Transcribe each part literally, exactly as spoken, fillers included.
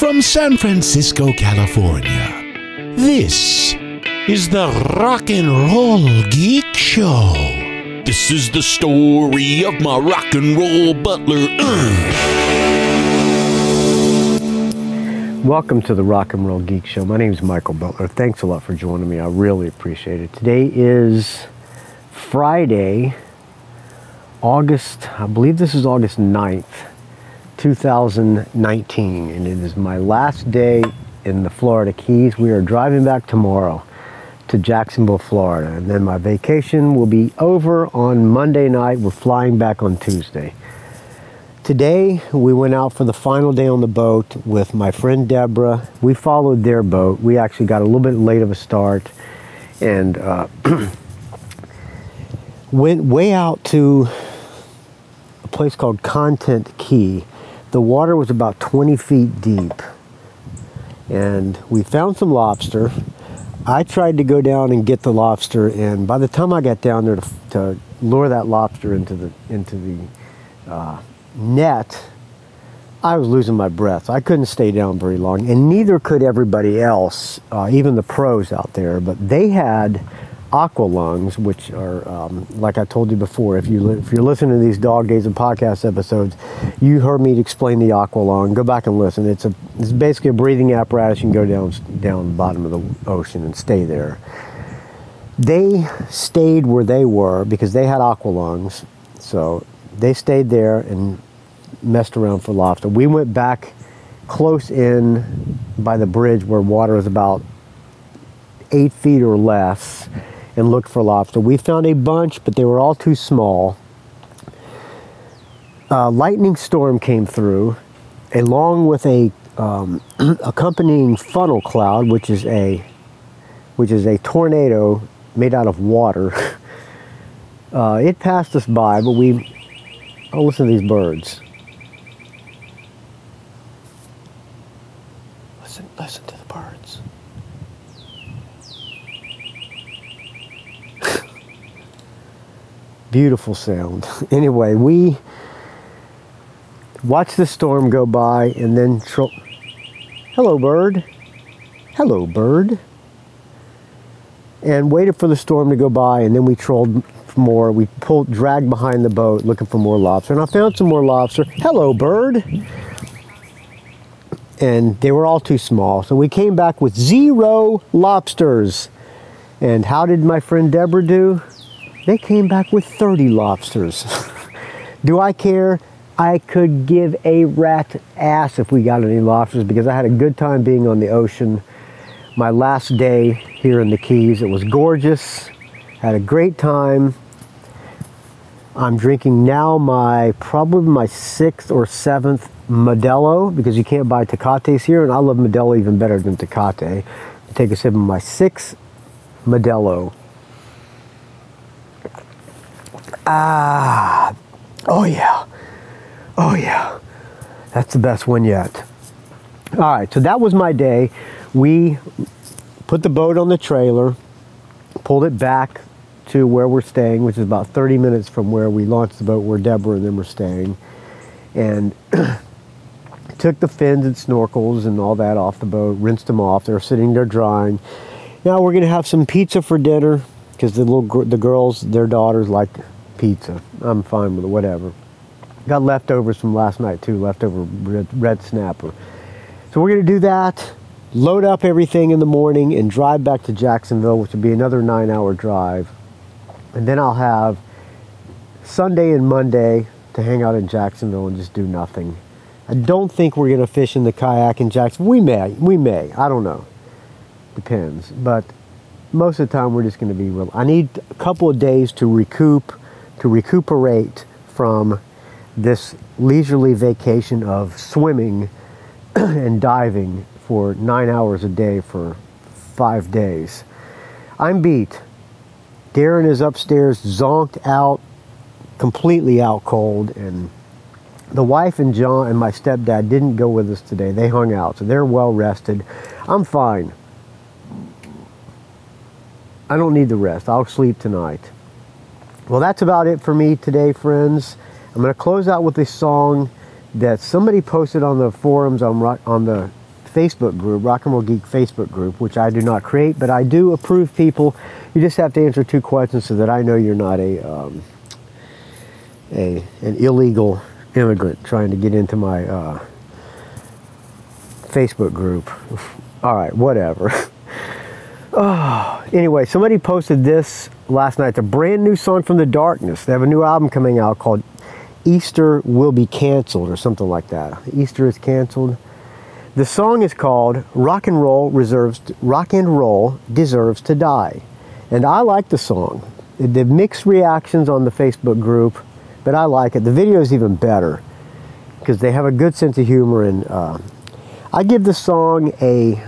from San Francisco, California. This is the Rock and Roll Geek Show. This is the story of my rock and roll butler. Welcome to the Rock and Roll Geek Show. My name is Michael Butler. Thanks a lot for joining me. I really appreciate it. Today is Friday, August, I believe this is August ninth, two thousand nineteen, and it is my last day in the Florida Keys. We are driving back tomorrow to Jacksonville, Florida, and then my vacation will be over on Monday night. We're flying back on Tuesday. Today, we went out for the final day on the boat with my friend Deborah. We followed their boat. We actually got a little bit late of a start and uh, went way out to a place called Content Key. The water was about twenty feet deep, and we found some lobster. I tried to go down and get the lobster, and by the time I got down there to, to lure that lobster into the into the uh, net, I was losing my breath. I couldn't stay down very long, and neither could everybody else, uh, even the pros out there. But they had aqua lungs, which are, um, like I told you before, if you li- if you're listening to these Dog Days and podcast episodes, you heard me explain the aqua lung. Go back and listen. It's a it's basically a breathing apparatus. You can go down down the bottom of the ocean and stay there. They stayed where they were because they had aqua lungs, so they stayed there and messed around for lobster. We went back close in by the bridge where water was about eight feet or less and looked for lobster. We found a bunch, but they were all too small. A lightning storm came through, along with a um, accompanying funnel cloud, which is a which is a tornado made out of water. uh, it passed us by, but we oh, listen to these birds. Listen, listen to the birds. Beautiful sound. Anyway, we watched the storm go by and then tro- hello bird, hello bird, and waited for the storm to go by, and then we trolled more. We pulled, dragged behind the boat looking for more lobster, and I found some more lobster. Hello bird. And they were all too small, so we came back with zero lobsters. And how did my friend Deborah do? They came back with thirty lobsters. Do I care? I could give a rat ass if we got any lobsters, because I had a good time being on the ocean. My last day here in the Keys, it was gorgeous. Had a great time. I'm drinking now my, probably my sixth or seventh Modelo, because you can't buy Tecates here, and I love Modelo even better than Tecate. Take a sip of my sixth Modelo. Ah, oh yeah, oh yeah, that's the best one yet. All right, so that was my day. We put the boat on the trailer, pulled it back to where we're staying, which is about thirty minutes from where we launched the boat, where Deborah and them were staying, and took the fins and snorkels and all that off the boat, rinsed them off. They're sitting there drying. Now we're gonna have some pizza for dinner, because the little gr- the girls, their daughters like pizza. I'm fine with it, whatever. Got leftovers from last night too, leftover red, red snapper. So we're gonna do that, load up everything in the morning and drive back to Jacksonville, which will be another nine hour drive. And then I'll have Sunday and Monday to hang out in Jacksonville and just do nothing. I don't think we're gonna fish in the kayak in Jacksonville. We may, we may, I don't know. Depends, but most of the time we're just gonna be real. I need a couple of days to recoup, to recuperate from this leisurely vacation of swimming and diving for nine hours a day for five days. I'm beat. Darren is upstairs, zonked out, completely out cold, and the wife and John and my stepdad didn't go with us today. They hung out, so they're well rested. I'm fine. I don't need the rest. I'll sleep tonight. Well, that's about it for me today, friends. I'm going to close out with a song that somebody posted on the forums on on the Facebook group, Rock and Roll Geek Facebook group, which I do not create, but I do approve people. You just have to answer two questions so that I know you're not a, um, a an illegal immigrant trying to get into my uh, Facebook group. All right, whatever. Oh, anyway, somebody posted this last night. It's a brand new song from The Darkness. They have a new album coming out called Easter Will Be Canceled or something like that. Easter is canceled. The song is called Rock and Roll Reserves, Rock and Roll Deserves to Die. And I like the song. The mixed reactions on the Facebook group, but I like it. The video is even better because they have a good sense of humor. And uh, I give the song a,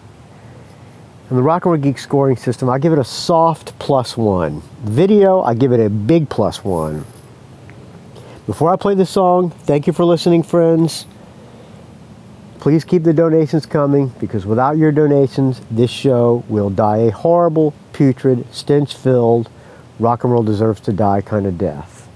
in the Rock and Roll Geek scoring system, I give it a soft plus one. Video, I give it a big plus one. Before I play the song, thank you for listening, friends. Please keep the donations coming, because without your donations, this show will die a horrible, putrid, stench-filled, rock and roll deserves to die kind of death.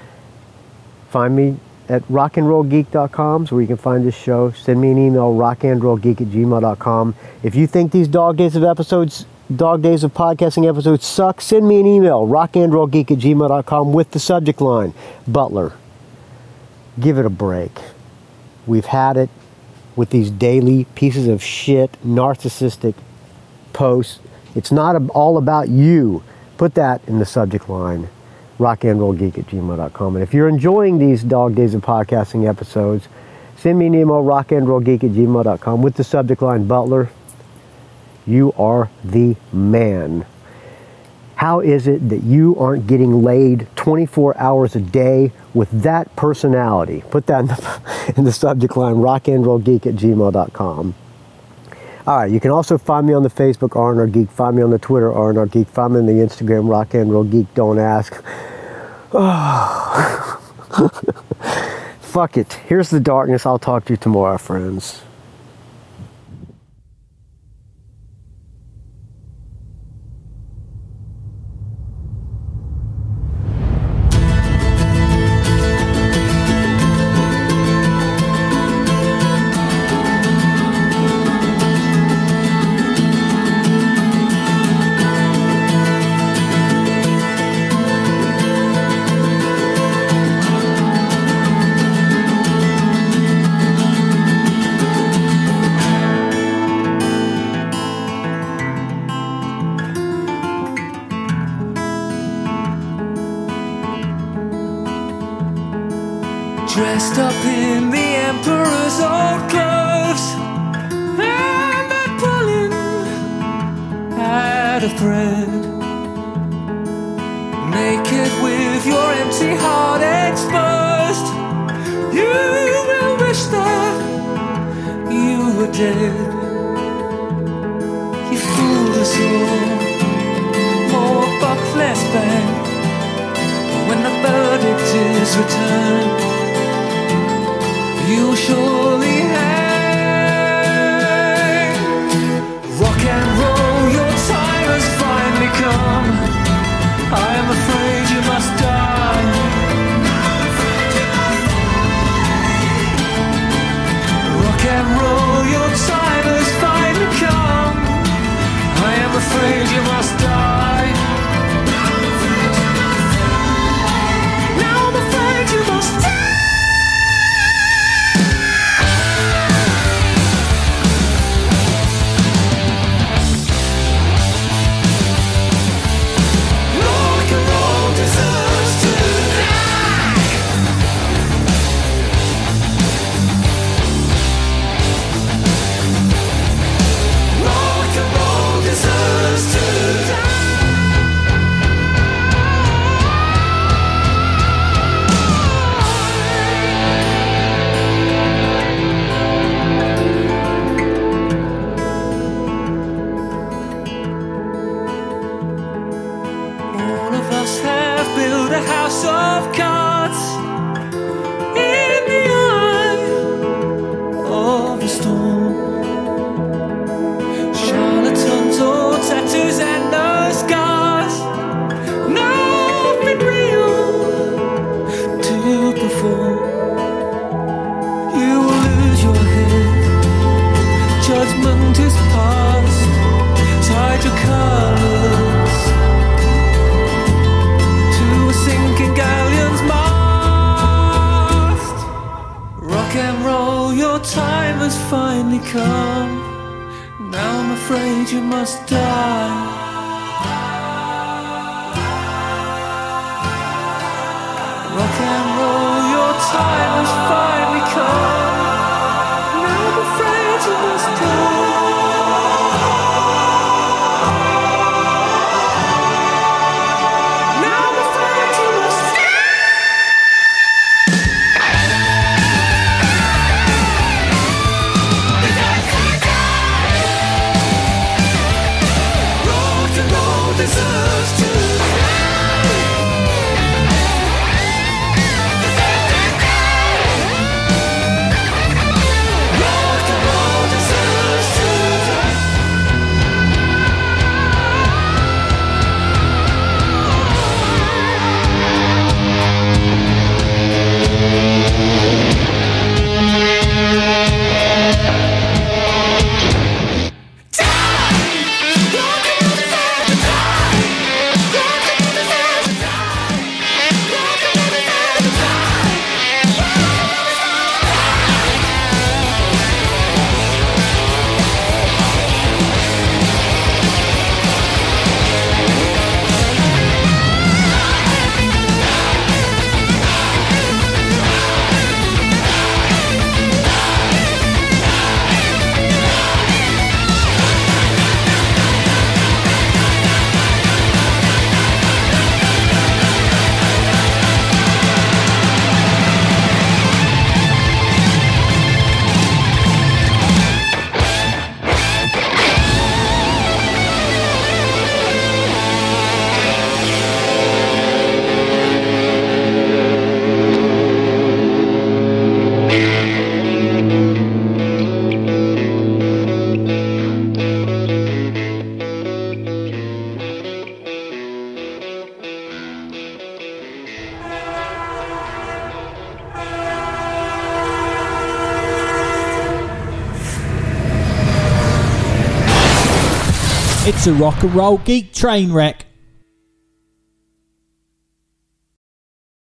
Find me at rock and roll geek dot com, where you can find this show. Send me an email, rock and roll geek at gmail dot com. If you think these dog days of episodes, dog days of podcasting episodes suck, send me an email, rock and roll geek at gmail dot com, with the subject line, Butler. Give it a break. We've had it with these daily pieces of shit, narcissistic posts. It's not all about you. Put that in the subject line, rock and roll geek at gmail dot com. And if you're enjoying these dog days of podcasting episodes, send me an email, rock and roll geek at gmail dot com, with the subject line, Butler. You are the man. How is it that you aren't getting laid twenty-four hours a day with that personality? Put that in the, in the subject line, rock and roll geek at gmail dot com. All right, you can also find me on the Facebook, R and R Geek. Find me on the Twitter, R and R Geek. Find me on the Instagram, Rock and Roll Geek. Don't ask. Oh. Fuck it. Here's The Darkness. I'll talk to you tomorrow, friends. Dressed up in the emperor's old clothes, and they're pulling at a thread. Naked with your empty heart exposed, you will wish that you were dead. You fooled us all, more buck, less bang. When the verdict is returned, you'll surely hang. Rock and roll, your time has finally come. I am afraid you must die. Rock and roll, your time has finally come. I am afraid you must die. Now I'm afraid you must die. finally come. Now I'm afraid you must die. Rock and roll, your time has finally come. Now I'm afraid you must die. Now I'm afraid you must rock and roll deserves to It's a rock and roll geek train wreck.